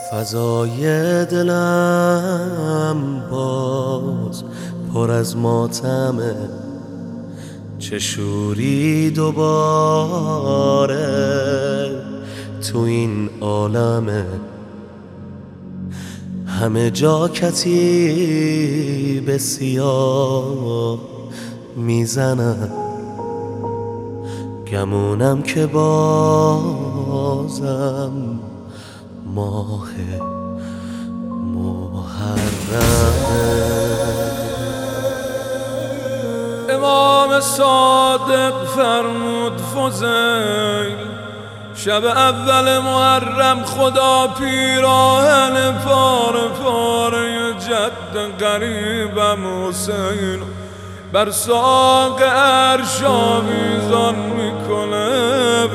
فضای دلم باز پر از ماتمه، چه شوری دوباره تو این عالمه. همه جا کتیب سیاه میزنن، گمونم که بازم ماه محرمه. امام صادق فرمود فضیل، شب اول محرم خدا پیراهن پاره پاره جد قریبم حسین بر ساق عرش آویزان میکنه.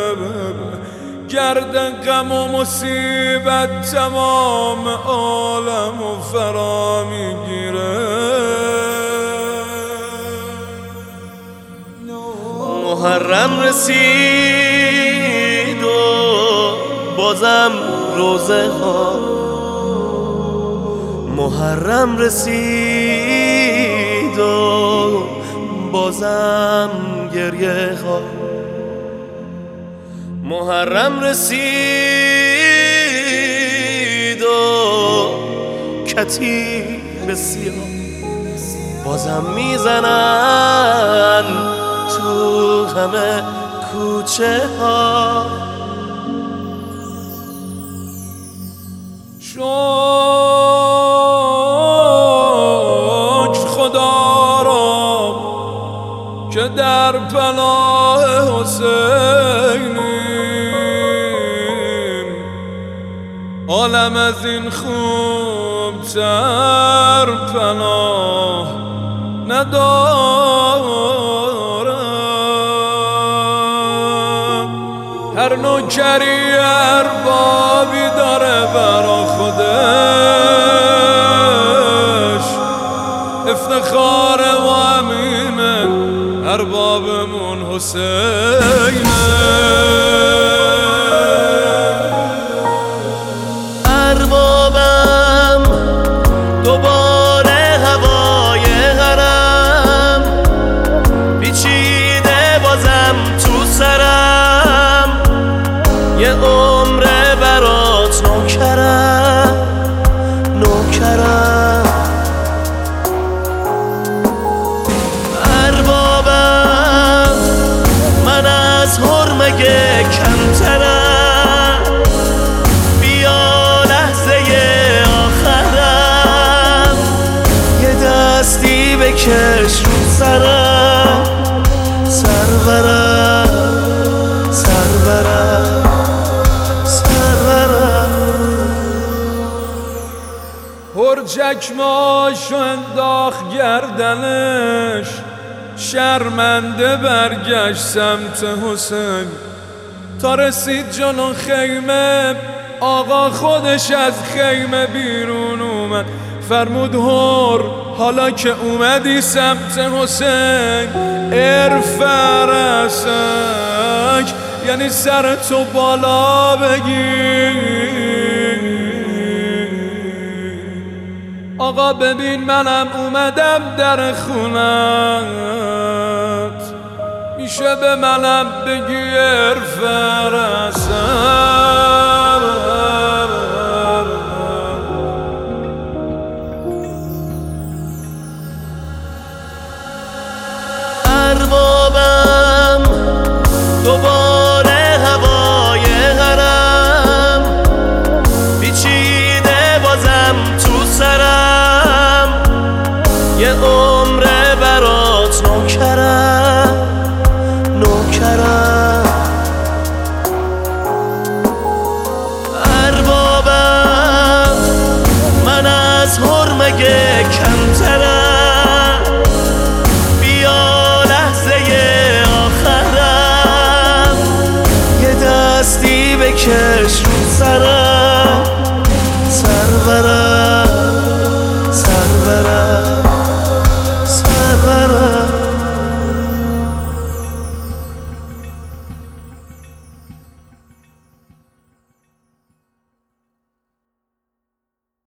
گرد غم و مصیبت تمام عالم و فرا میگیره. محرم رسید و بازم روزه ها، محرم رسید و بازم گریه ها، محرم رسید و کتیب سیاه بازم میزنن تو همه کوچه ها. شکر خدا را که در پناه حسینیم، عالم از این خوب تر پناه ندارم. هر نوکری اربابی داره برا خودش، افتخار ما همینه اربابمون حسینه. اربابم دوباره هوای حرم پیچیده بازم تو سرم، یه عمره برات نوکرم نوکرم. اربابم من از حرمگه کمترم، بیا لحظه آخرم یه دستی بکش رو سرم. سرورم سرورم سرورم. پر چکماشو انداخت گردنش، شرمنده برگشت سمت حسین. تا رسید جلو خیمه آقا خودش از خیمه بیرون اومد، فرمود هر حالا که اومدی سمت حسین ارفع رأسک، یعنی سرتو بالا بگیر. آقا ببین منم اومدم در خونت، میشه به منم بگی ارفع رأسک. اربابم دوباره هوای حرم پیچیده بازم تو سرم، یه عمره برات نوکرم نوکرم. اربابم من از حرمگه کمترم، بیا لحظه آخرم یه دستی بکش رو سرم.